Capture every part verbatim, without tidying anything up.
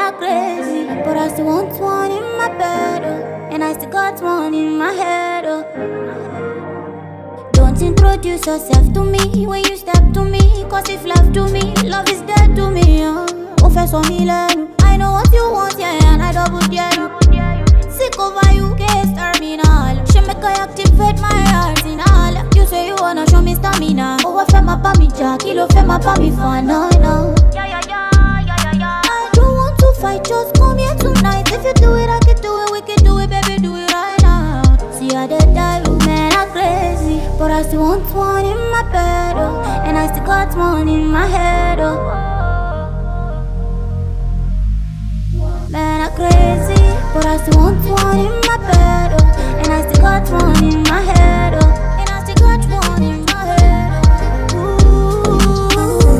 I'm crazy, but I still want one in my bed, oh. And I still got one in my head, oh. Don't introduce yourself to me when you step to me, cause if left to me, love is dead to me, oh. Professor Milan, I know what you want, yeah, and I double dare you. Sick over you, case terminal. She make I activate my arsenal. You say you wanna show me stamina. Oh, I feel my pami jack, kilo feel my pami fan, no, no. Yeah, yeah, yeah, yeah, yeah, yeah. I don't want to fight, just come here tonight. If you do it, I can do it, we can do it, baby, do it right now. See how they die, you man, I'm crazy, but I still want one in my bed, oh. And I still got one in my head, oh. Man, I'm crazy, but I still want one in my bed, oh. And I still got one in my head, oh. And I still got one in my head, oh. Ooh,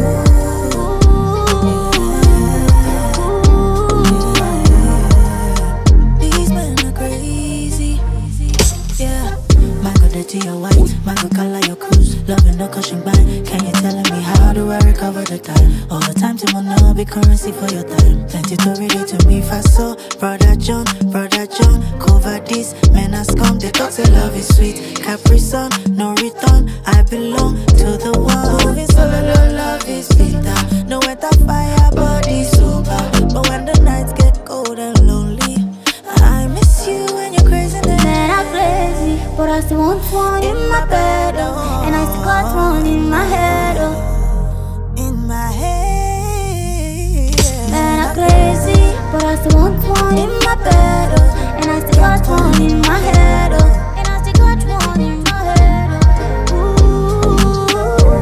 ooh, ooh. These men are crazy, yeah. Mango dirty your white, mango color your cruise. Loving no caution by. Can you tell me how do I recover the time? All the time to wanna be currency for your time. Plenty to relate to me fast so. Brother John, brother John, cover this. Men are scum, they talk say love is sweet. Capri Sun, no return. I belong to the one. Moving solo, love is bitter. No weather, fire, body super. But when the nights get cold and lonely, I miss you when you're crazy. Man, I'm crazy, but I still want one in my bed, oh. And I still got one in my head, oh. In my head, yeah. Man, I'm crazy, but I still want one in my bed, oh. And I still got one in my head, oh. And I still got one in my head, oh. Ooh,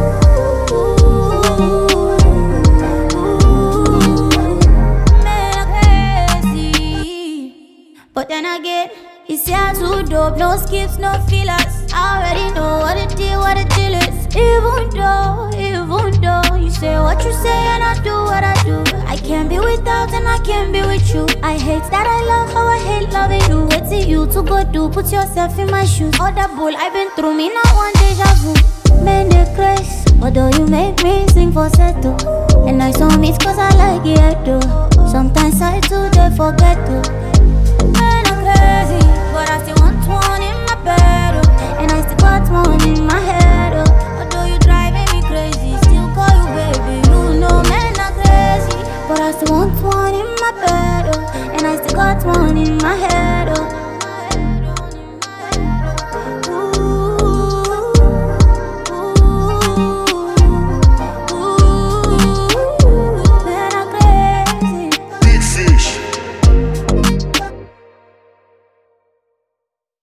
ooh, ooh. Man, I'm crazy, but then again, it's here too dope, no skips, no fillers. I already know what it is, what it deal is. Even though, even though you say what you say and I do what I do, I can't be without and I can't be with you. I hate that I love how I hate loving you. Wait till you to go do, put yourself in my shoes. All that bull I've been through, me not one deja vu. Man, they crazy, although you make me sing for settle. And I saw me cause I like it, though. Sometimes I do, they forget to.